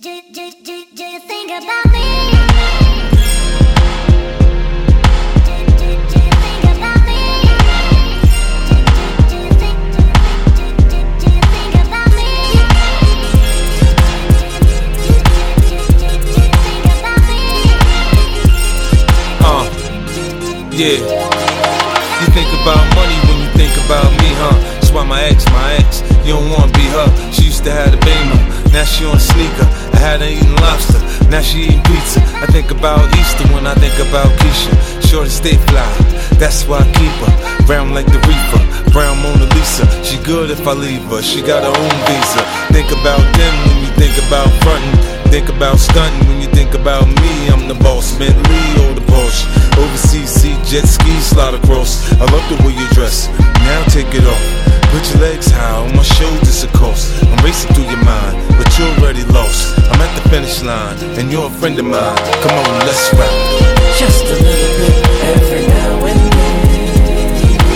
Do you think about me? Yeah, you think about money when you think about me, huh? That's why my ex, you don't wanna be her. She used to have a Beamer, now she on a sneaker. I had her eating lobster, now she eating pizza. I think about Easter when I think about Keisha. Shorty stay fly, that's why I keep her. Brown like the reaper, brown Mona Lisa. She good if I leave her, she got her own visa. Think about them when you think about frontin'. Think about stunting when you think about me. I'm the boss, Bentley or the Porsche. Overseas sea jet ski slide across. I love the way you dress, now take it off. Put your legs high on my shoulders, of course. I'm racing through your mind, but you're already lost. I'm at the finish line, and you're a friend of mine. Come on, let's ride. Just a little bit every now and then.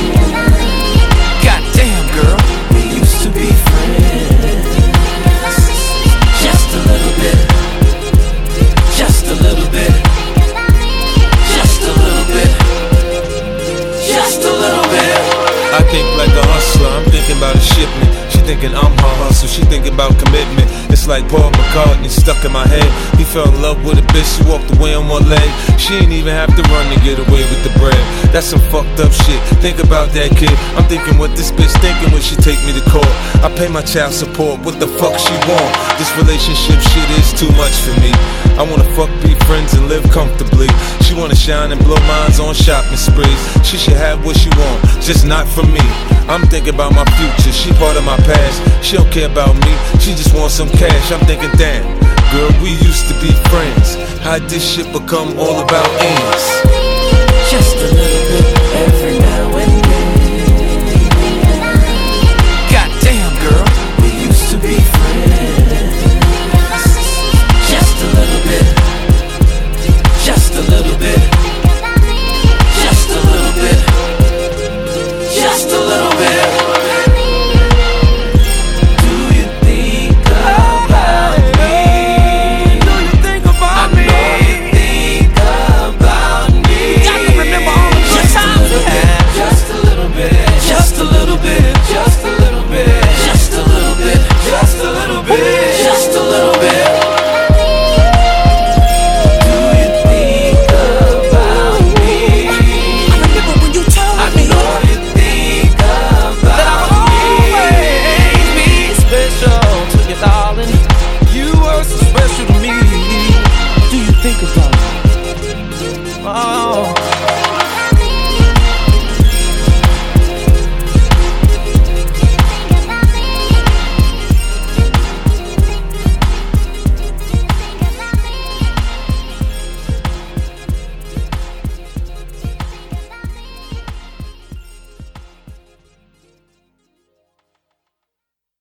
Goddamn, girl, we used to be friends. Just a little bit. Just a little bit. Just a little bit. Just a little bit. I think like a hustler, I'm thinking about a shipment. She thinking I'm her hustle, she thinking about commitment. It's like Paul McCartney stuck in my head. He fell in love with a bitch, she walked away on one leg. She ain't even have to run to get away with the bread. That's some fucked up shit, think about that kid. I'm thinking what this bitch thinking when she take me to court. I pay my child support, what the fuck she want? This relationship shit is too much for me. I wanna fuck, be friends and live comfortably. She wanna shine and blow minds on shopping sprees. She should have what she want, just not for me. I'm thinking about my future, she part of my past. She don't care about me, she just wants some cash. I'm thinking, damn, girl, we used to be friends. How'd this shit become all about ends? Just a little